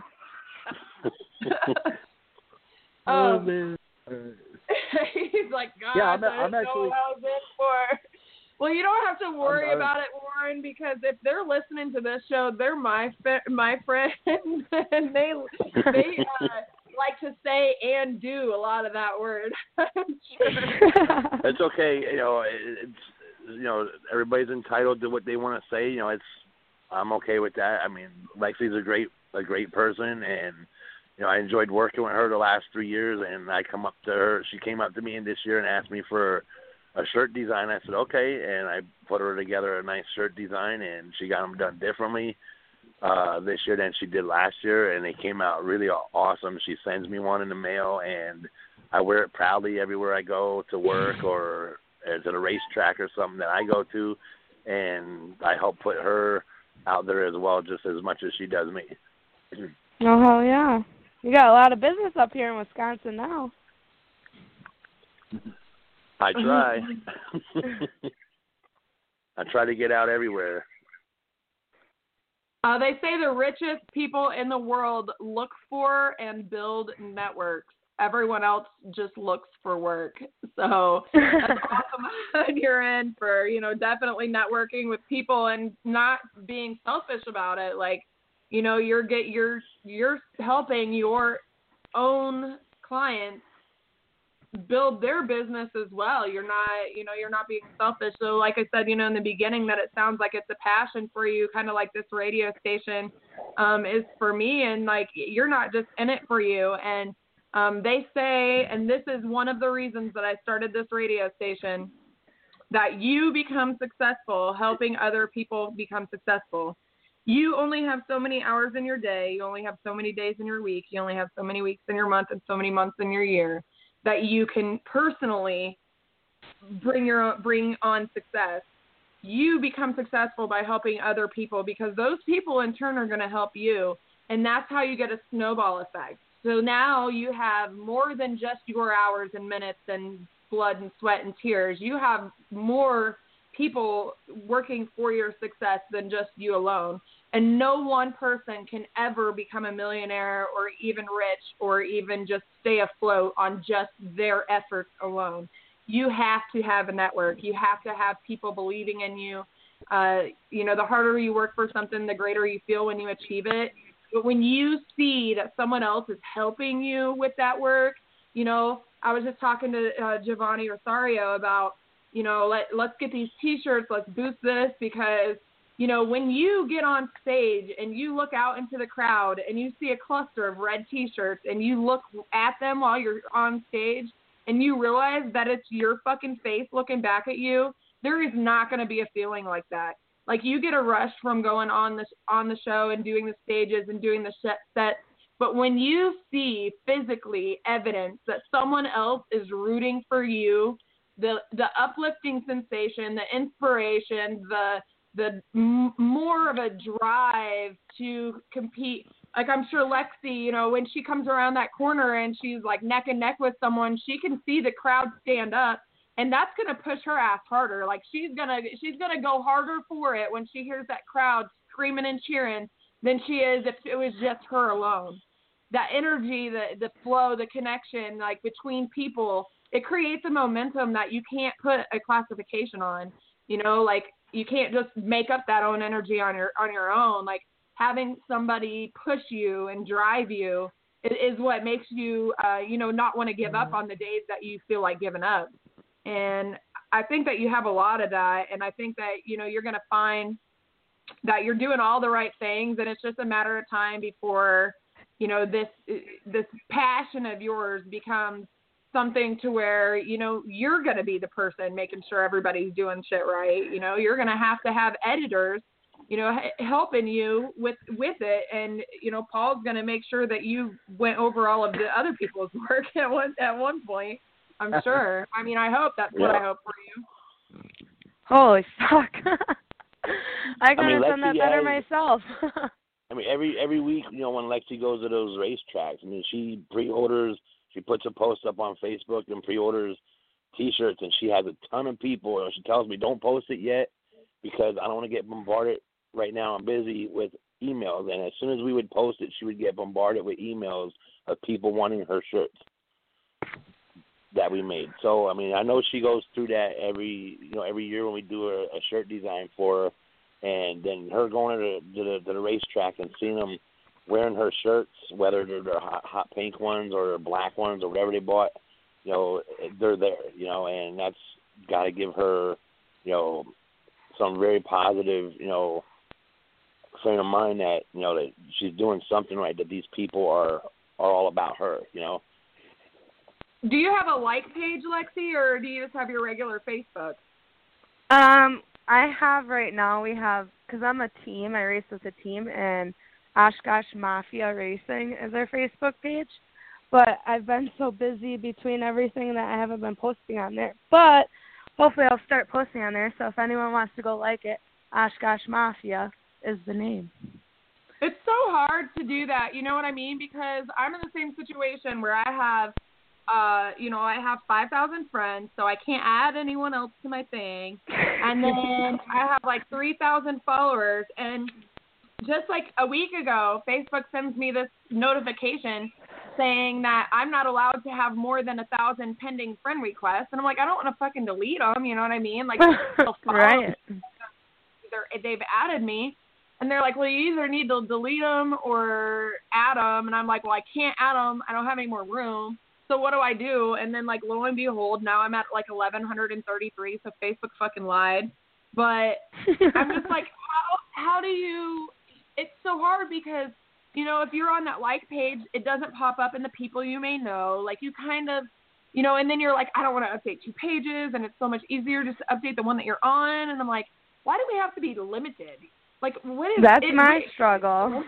Oh, um, man. He's like, God, yeah, I'm, I I'm don't actually... know how this for. Well, you don't have to worry I'm, about it, Warren, because if they're listening to this show, they're my my friends, and they they uh, like to say and do a lot of that word. Sure. It's okay, you know. It's you know everybody's entitled to what they want to say. You know, it's I'm okay with that. I mean, Lexi's a great a great person, and you know I enjoyed working with her the last three years. And I come up to her. She came up to me this year and asked me for a shirt design. I said, okay, and I put her together a nice shirt design, and she got them done differently uh, this year than she did last year, and they came out really awesome. She sends me one in the mail, and I wear it proudly everywhere I go to work or to the racetrack or something that I go to, and I help put her out there as well, just as much as she does me. Oh, hell yeah. You got a lot of business up here in Wisconsin now. I try. I try to get out everywhere. Uh, they say the richest people in the world look for and build networks. Everyone else just looks for work. So that's awesome on your end for, you know, definitely networking with people and not being selfish about it. Like, you know, you're get you're you're helping your own clients build their business as well. You're not, you know, you're not being selfish. So like I said, you know, in the beginning, that it sounds like it's a passion for you, kind of like this radio station um, is for me. And like, you're not just in it for you. And um, they say, and this is one of the reasons that I started this radio station, that you become successful helping other people become successful. You only have so many hours in your day. You only have so many days in your week. You only have so many weeks in your month and so many months in your year that you can personally bring your own, bring on success. You become successful by helping other people, because those people in turn are going to help you, and that's how you get a snowball effect. So now you have more than just your hours and minutes and blood and sweat and tears. You have more people working for your success than just you alone. And no one person can ever become a millionaire or even rich or even just stay afloat on just their efforts alone. You have to have a network. You have to have people believing in you. Uh, you know, the harder you work for something, the greater you feel when you achieve it. But when you see that someone else is helping you with that work, you know, I was just talking to uh, Giovanni Rosario about, you know, let, let's get these T-shirts, let's boost this, because you know, when you get on stage and you look out into the crowd and you see a cluster of red T-shirts and you look at them while you're on stage and you realize that it's your fucking face looking back at you, there is not going to be a feeling like that. Like, you get a rush from going on the, on the show and doing the stages and doing the set, but when you see physically evidence that someone else is rooting for you, the the uplifting sensation, the inspiration, the the m- more of a drive to compete. Like, I'm sure Lexi, you know, when she comes around that corner and she's like neck and neck with someone, she can see the crowd stand up, and that's going to push her ass harder. Like, she's going to she's going to go harder for it when she hears that crowd screaming and cheering than she is if it was just her alone. That energy, the the flow, the connection, like, between people, it creates a momentum that you can't put a classification on. You know, like, you can't just make up that own energy on your on your own. Like, having somebody push you and drive you is, is what makes you, uh, you know, not want to give up on the days that you feel like giving up. And I think that you have a lot of that. And I think that, you know, you're going to find that you're doing all the right things, and it's just a matter of time before, you know, this this passion of yours becomes something to where, you know, you're going to be the person making sure everybody's doing shit right. You know, you're going to have to have editors, you know, h- helping you with, with it. And, you know, Paul's going to make sure that you went over all of the other people's work at one, at one point, I'm sure. I mean, I hope that's yeah. what I hope for you. Holy fuck. I could I mean, have done that Lexi better has, myself. I mean, every every week, you know, when Lexi goes to those racetracks, I mean, she pre-orders, she puts a post up on Facebook and pre-orders T-shirts, and she has a ton of people. And she tells me, don't post it yet because I don't want to get bombarded right now. I'm busy with emails. And as soon as we would post it, she would get bombarded with emails of people wanting her shirts that we made. So, I mean, I know she goes through that every, you know, every year when we do a, a shirt design for her. And then her going to the, to the, to the racetrack and seeing them wearing her shirts, whether they're, they're hot, hot pink ones or black ones or whatever they bought, you know, they're there, you know, and that's got to give her, you know, some very positive, you know, frame of mind that, you know, that she's doing something right, that these people are, are all about her, you know. Do you have a like page, Lexi, or do you just have your regular Facebook? Um, I have right now, we have, because I'm a team, I race with a team, and Oshkosh Mafia Racing is our Facebook page. But I've been so busy between everything that I haven't been posting on there. But hopefully I'll start posting on there, so if anyone wants to go like it, Oshkosh Mafia is the name. It's so hard to do that, you know what I mean? Because I'm in the same situation where I have, uh, you know, I have five thousand friends, so I can't add anyone else to my thing. And then I have like three thousand followers, and just like a week ago, Facebook sends me this notification saying that I'm not allowed to have more than a thousand pending friend requests. And I'm like, I don't want to fucking delete them, you know what I mean? Like, right. They're, they've added me. And they're like, well, you either need to delete them or add them. And I'm like, well, I can't add them. I don't have any more room. So what do I do? And then, like, lo and behold, now I'm at, like, eleven thirty-three, so Facebook fucking lied. But I'm just like, how how do you – it's so hard because, you know, if you're on that like page, it doesn't pop up in the people you may know. Like, you kind of – you know, and then you're like, I don't want to update two pages, and it's so much easier just to update the one that you're on. And I'm like, why do we have to be limited? Like, what is That's it, my it, struggle.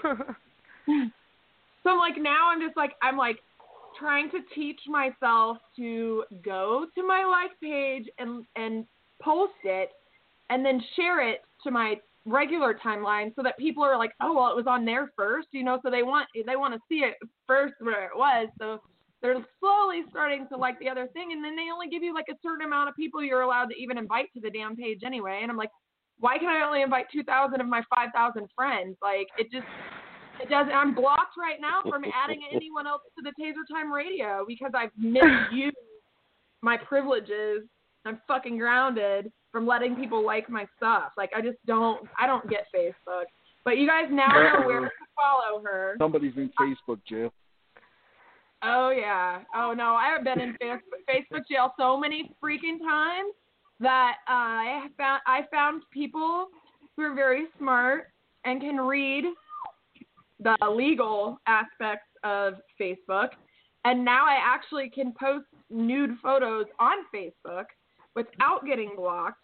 So I'm like, now I'm just like, I'm like trying to teach myself to go to my like page and, and post it and then share it to my regular timeline so that people are like, oh, well, it was on there first, you know, so they want, they want to see it first where it was. So they're slowly starting to like the other thing. And then they only give you like a certain amount of people you're allowed to even invite to the damn page anyway. And I'm like, why can I only invite two thousand of my five thousand friends? Like, it just, it doesn't, I'm blocked right now from adding anyone else to the Taser Time Radio because I've misused my privileges. I'm fucking grounded from letting people like my stuff. Like, I just don't, I don't get Facebook. But you guys now know where to follow her. Somebody's in Facebook jail. Oh, yeah. Oh, no, I have been in Facebook jail so many freaking times that uh, I found I found people who are very smart and can read the legal aspects of Facebook, and now I actually can post nude photos on Facebook without getting blocked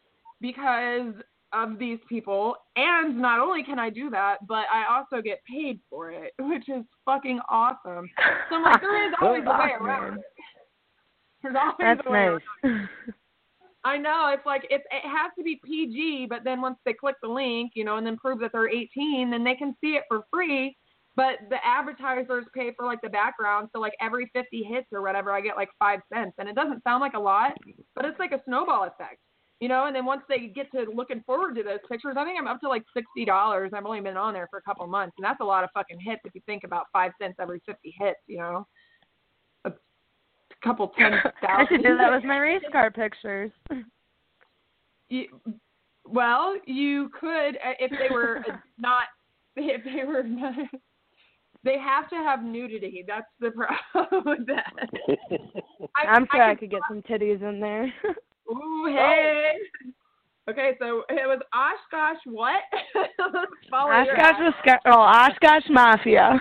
because of these people, and not only can I do that, but I also get paid for it, which is fucking awesome. So I'm like, there is always a way around it. There's always That's a way nice. around it. I know, it's like, it's, it has to be P G, but then once they click the link, you know, and then prove that they're eighteen, then they can see it for free, but the advertisers pay for, like, the background, so, like, every fifty hits or whatever, I get, like, five cents, and it doesn't sound like a lot, but it's like a snowball effect. You know, and then once they get to looking forward to those pictures, I think I'm up to like sixty dollars. I've only been on there for a couple months, and that's a lot of fucking hits if you think about five cents every fifty hits, you know. A couple ten thousand. I should do that with my race car pictures. You, well, you could if they were not, if they were not, they have to have nudity. That's the problem with that. I, I'm sure I, I could get some titties in there. Ooh, hey. Okay, so it was Oshkosh what? Oshkosh, Wisconsin. Oh, Oshkosh Mafia.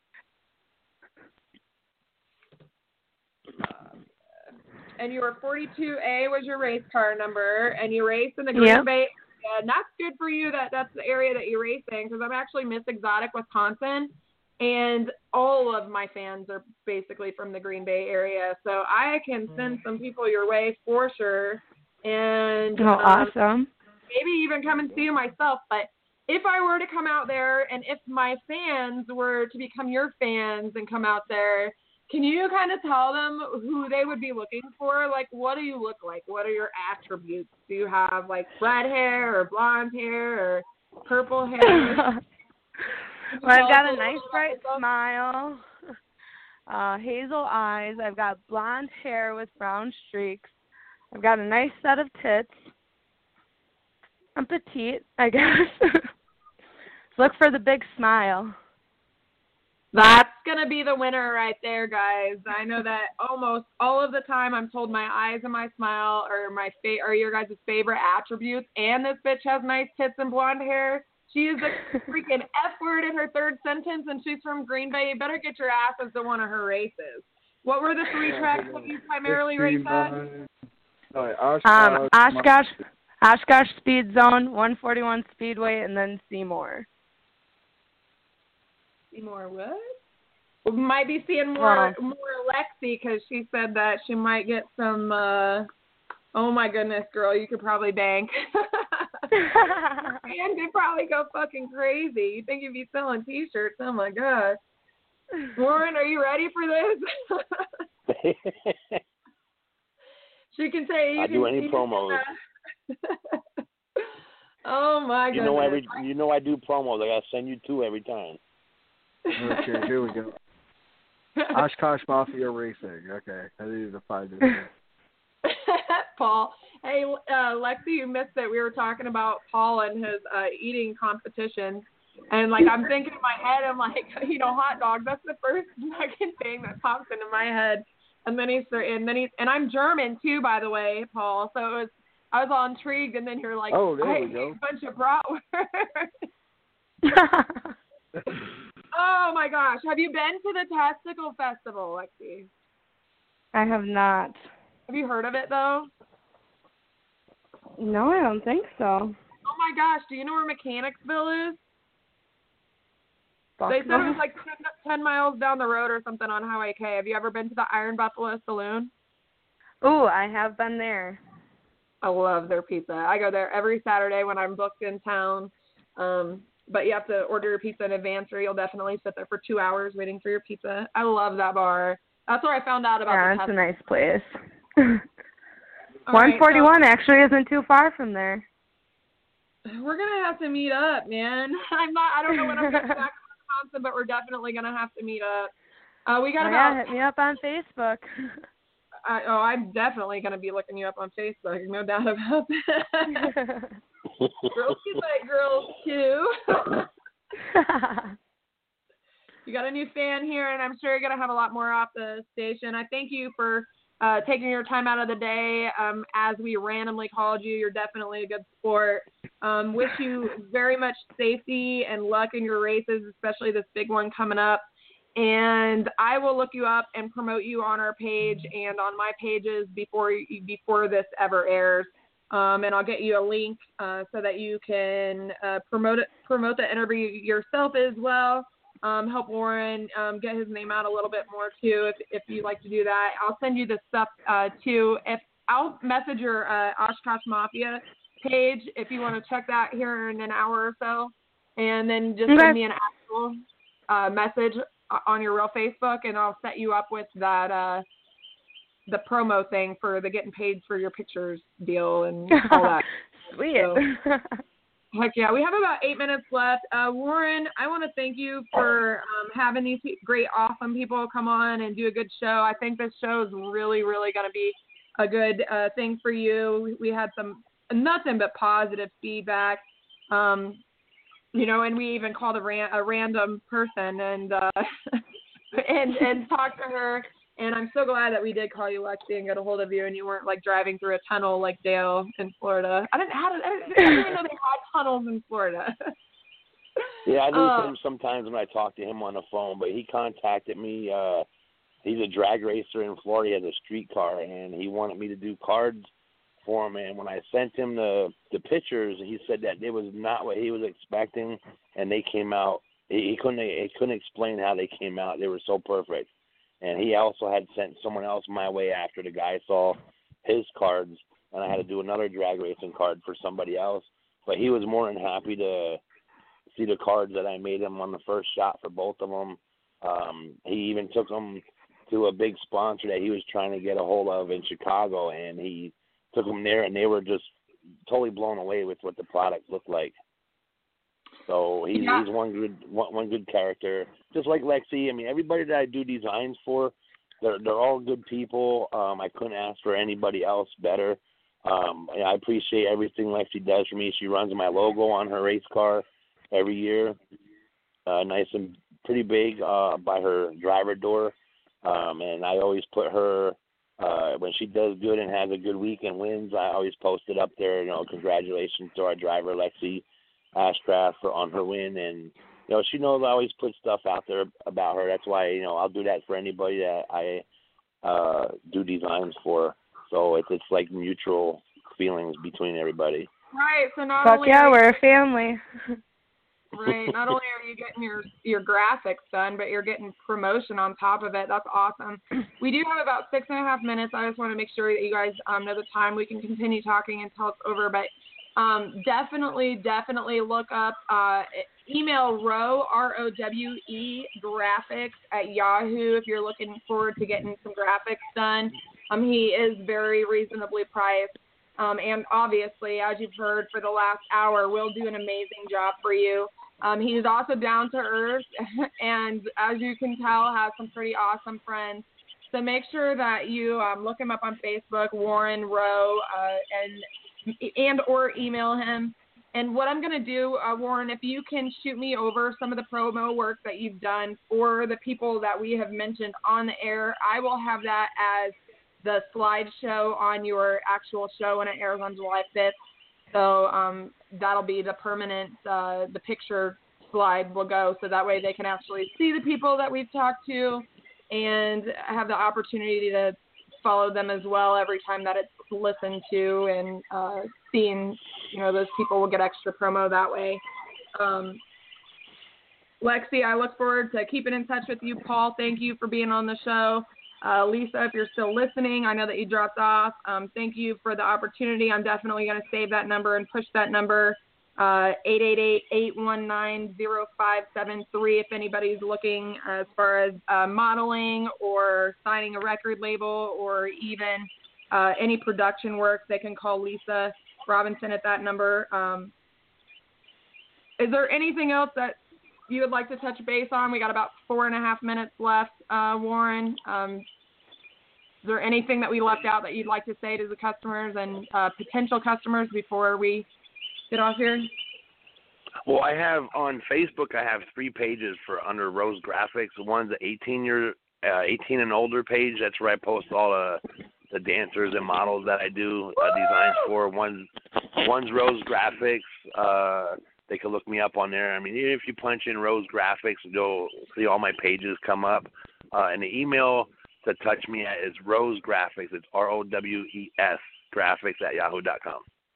And you were forty-two A was your race car number, and you raced in the Green yep. Bay. And that's good for you that that's the area that you race in, because I'm actually Miss Exotic, Wisconsin, and all of my fans are basically from the Green Bay area. So I can send some people your way for sure. And oh, um, awesome. Maybe even come and see you myself. But if I were to come out there, and if my fans were to become your fans and come out there, can you kind of tell them who they would be looking for? Like, what do you look like? What are your attributes? Do you have, like, red hair or blonde hair or purple hair? Well, I've got a nice bright smile, uh, hazel eyes. I've got blonde hair with brown streaks. I've got a nice set of tits. I'm petite, I guess. Look for the big smile. That's going to be the winner right there, guys. I know that almost all of the time I'm told my eyes and my smile are my fa- are your guys' favorite attributes, and this bitch has nice tits and blonde hair. She is a freaking F word in her third sentence, and she's from Green Bay. You better get your asses to one of her races. What were the three tracks that you primarily race at? Sorry, Oshkosh, um, Oshkosh, Oshkosh Speed Zone, one forty-one Speedway, and then Seymour. Seymour what? We might be seeing more Wow. more Lexi, because she said that she might get some, uh, oh my goodness, girl, you could probably bank. And they'd probably go fucking crazy. You think you'd be selling T-shirts? Oh my god. Warren, are you ready for this? She can say you I can do any see promos. Oh my You goodness. know every you know I do promos. I gotta send you two every time. Okay, here we go. Oshkosh Mafia Racing. Okay, I need to find it. Paul. Hey, uh, Lexi, you missed it. We were talking about Paul and his uh, eating competition. And, like, I'm thinking in my head, I'm like, you know, hot dogs, that's the first fucking thing that pops into my head. And then he's, and then he's, and I'm German, too, by the way, Paul. So it was, I was all intrigued. And then you're like, oh, there I we go. a bunch of bratwurst. Oh, my gosh. Have you been to the Testicle Festival, Lexi? I have not. Have you heard of it, though? No, I don't think so. Oh, my gosh. Do you know where Mechanicsville is? Fuck They said no. it was like ten, ten miles down the road or something on Highway K. Have you ever been to the Iron Buffalo Saloon? Ooh, I have been there. I love their pizza. I go there every Saturday when I'm booked in town. Um, but you have to order your pizza in advance, or you'll definitely sit there for two hours waiting for your pizza. I love that bar. That's where I found out about yeah, the it's a test. nice place. All one forty-one right, actually isn't too far from there. so we're gonna have to meet up, man. I'm not. I don't know when I'm coming back to Wisconsin, but we're definitely gonna have to meet up. Uh, we got oh, about. yeah, hit me up on Facebook. I, oh, I'm definitely gonna be looking you up on Facebook. No doubt about that. Girls can like girls too. You got a new fan here, and I'm sure you're gonna have a lot more off the station. I thank you for uh, taking your time out of the day. Um, as we randomly called you, you're definitely a good sport. Um, wish you very much safety and luck in your races, especially this big one coming up. And I will look you up and promote you on our page and on my pages before you, before this ever airs. um, and I'll get you a link uh, so that you can uh, promote it, promote the interview yourself as well. Um, help Warren um, get his name out a little bit more too, if if you'd like to do that. I'll send you the stuff uh, too. If I'll message your uh, Oshkosh Mafia page if you want to check that here in an hour or so, and then just okay. send me an actual uh, message on your real Facebook, and I'll set you up with that uh, the promo thing for the getting paid for your pictures deal and all that. Sweet. So, heck yeah, we have about eight minutes left. Uh, Warren, I want to thank you for um, having these great, awesome people come on and do a good show. I think this show is really, really going to be a good uh, thing for you. We had some nothing but positive feedback, um, you know, and we even called a, ran- a random person and uh, and and talked to her. And I'm so glad that we did call you, Lexi, and get a hold of you, and you weren't like driving through a tunnel like Dale in Florida. I didn't, how did, I didn't, I didn't even know they had tunnels in Florida. Yeah, I do uh, him sometimes when I talk to him on the phone, but he contacted me. Uh, he's a drag racer in Florida. He has a street car, and he wanted me to do cards for him. And when I sent him the the pictures, he said that it was not what he was expecting, and they came out. He, he couldn't he couldn't explain how they came out. They were so perfect. And he also had sent someone else my way after the guy saw his cards, and I had to do another drag racing card for somebody else. But he was more than happy to see the cards that I made him on the first shot for both of them. Um, he even took them to a big sponsor that he was trying to get a hold of in Chicago, and he took them there, and they were just totally blown away with what the product looked like. So he's, yeah. he's one good one, one good character, just like Lexi. I mean, everybody that I do designs for, they're they're all good people. Um, I couldn't ask for anybody else better. Um, I appreciate everything Lexi does for me. She runs my logo on her race car every year, uh, nice and pretty big uh, by her driver door, um, and I always put her uh, when she does good and has a good week and wins. I always post it up there. You know, congratulations to our driver Lexi Ashcraft for on her win, and you know she knows I always put stuff out there about her. That's why you know I'll do that for anybody that I uh, do designs for. So it's it's like mutual feelings between everybody. Right. So not Fuck only yeah, are we're a family. right. Not only are you getting your your graphics done, but you're getting promotion on top of it. That's awesome. We do have about six and a half minutes. I just want to make sure that you guys um, know the time. We can continue talking until it's over, but. Um, definitely, definitely look up, uh, email Rowe, R O W E, graphics at Yahoo if you're looking forward to getting some graphics done. Um, he is very reasonably priced. Um, and obviously, as you've heard for the last hour, will do an amazing job for you. Um, he's also down to earth and, as you can tell, has some pretty awesome friends. So make sure that you um, look him up on Facebook, Warren Rowe, uh, and and or email him. And what I'm going to do, uh, Warren, if you can shoot me over some of the promo work that you've done for the people that we have mentioned on the air, I will have that as the slideshow on your actual show when it airs on July fifth. So um, that'll be the permanent, uh, the picture slide will go, so that way they can actually see the people that we've talked to and have the opportunity to follow them as well every time that it's listened to, and uh, seeing, you know, those people will get extra promo that way. Um, Lexi, I look forward to keeping in touch with you. Paul, thank you for being on the show. Uh, Lisa, if you're still listening, I know that you dropped off. Um, thank you for the opportunity. I'm definitely going to save that number and push that number, uh, eight eight eight, eight one nine, zero five seven three, if anybody's looking as far as uh, modeling or signing a record label or even uh, any production work. They can call Lisa Robinson at that number. Um, is there anything else that you would like to touch base on? We got about four and a half minutes left, uh, Warren. Um, is there anything that we left out that you'd like to say to the customers and uh, potential customers before we get off here? Well, I have on Facebook, I have three pages for under Rose Graphics. One's the eighteen year, uh, eighteen and older page. That's where I post all the, the dancers and models that I do uh, designs for. One's, one's Rose Graphics. Uh, They can look me up on there. I mean, even if you punch in Rose Graphics, you'll see all my pages come up. Uh, and the email to touch me at is Rose Graphics. It's R O W E S graphics at yahoo dot com.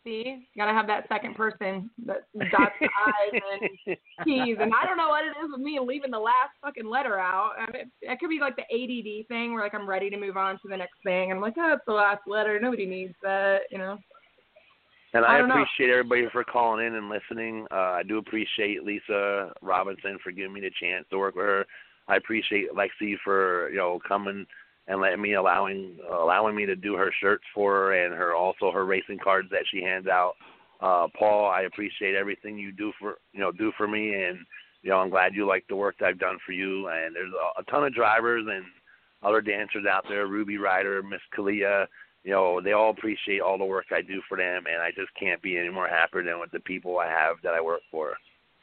See, you gotta have that second person that dots the I's and T's. And I don't know what it is with me leaving the last fucking letter out. I mean, it could be like the A D D thing where like I'm ready to move on to the next thing. I'm like, oh, it's the last letter. Nobody needs that, you know. And I, I appreciate know. everybody for calling in and listening. Uh, I do appreciate Lisa Robinson for giving me the chance to work with her. I appreciate Lexi for, you know, coming and letting me, allowing allowing me to do her shirts for her and her also her racing cards that she hands out. Uh, Paul, I appreciate everything you do for, you know, do for me. And, you know, I'm glad you like the work that I've done for you. And there's a, a ton of drivers and other dancers out there, Ruby Ryder, Miss Kalia. You know, they all appreciate all the work I do for them, and I just can't be any more happier than with the people I have that I work for.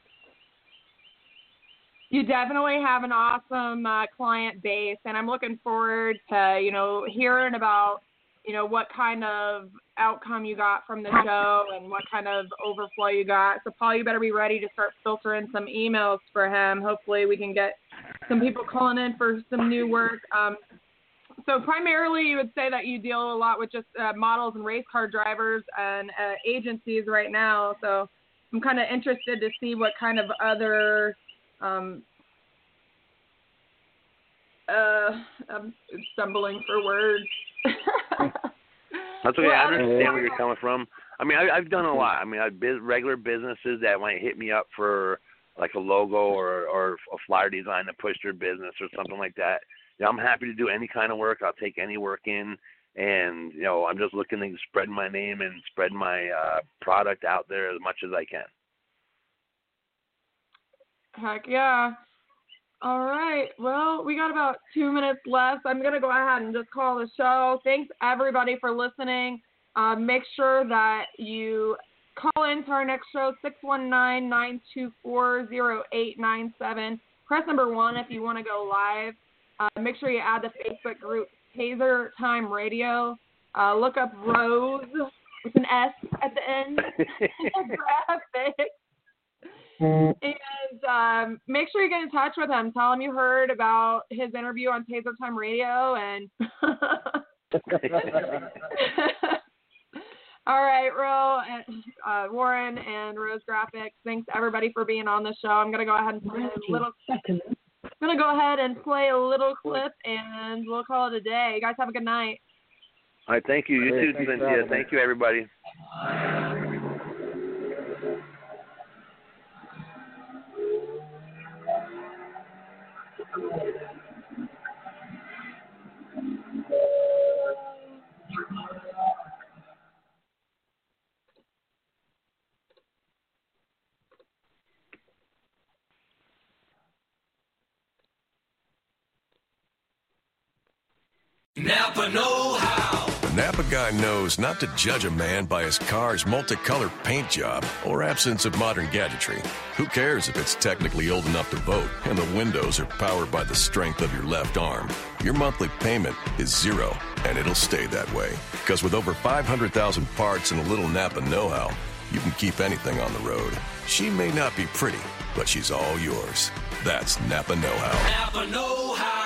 You definitely have an awesome uh, client base, and I'm looking forward to, you know, hearing about, you know, what kind of outcome you got from the show and what kind of overflow you got. So, Paul, you better be ready to start filtering some emails for him. Hopefully we can get some people calling in for some new work. Um, So primarily you would say that you deal a lot with just uh, models and race car drivers and uh, agencies right now. So I'm kind of interested to see what kind of other um, uh, I'm stumbling for words. That's okay. I understand where you're coming from. I mean, I, I've done a lot. I mean, I've been regular businesses that might hit me up for like a logo or, or a flyer design to push their business or something like that. You know, I'm happy to do any kind of work. I'll take any work in, and you know, I'm just looking to spread my name and spread my uh, product out there as much as I can. Heck yeah! All right. Well, we got about two minutes left. I'm gonna go ahead and just call the show. Thanks everybody for listening. Uh, make sure that you call in to our next show, six one nine, nine two four, zero eight nine seven. Press number one if you want to go live. Uh, make sure you add the Facebook group Taser Time Radio. Uh, look up Rose with an S at the end. Graphics. And um, make sure you get in touch with him. Tell him you heard about his interview on Taser Time Radio. And all right, Ro, and, uh, Warren, and Rose Graphics. Thanks everybody for being on the show. I'm gonna go ahead and play a little. Seconds. I'm going to go ahead and play a little clip, and we'll call it a day. You guys have a good night. All right, thank you. You too, Cynthia. Thank you, everybody. Napa know-how. The Napa guy knows not to judge a man by his car's multicolored paint job or absence of modern gadgetry. Who cares if it's technically old enough to vote and the windows are powered by the strength of your left arm? Your monthly payment is zero, and it'll stay that way. Because with over five hundred thousand parts and a little Napa know-how, you can keep anything on the road. She may not be pretty, but she's all yours. That's Napa know-how. Napa know-how.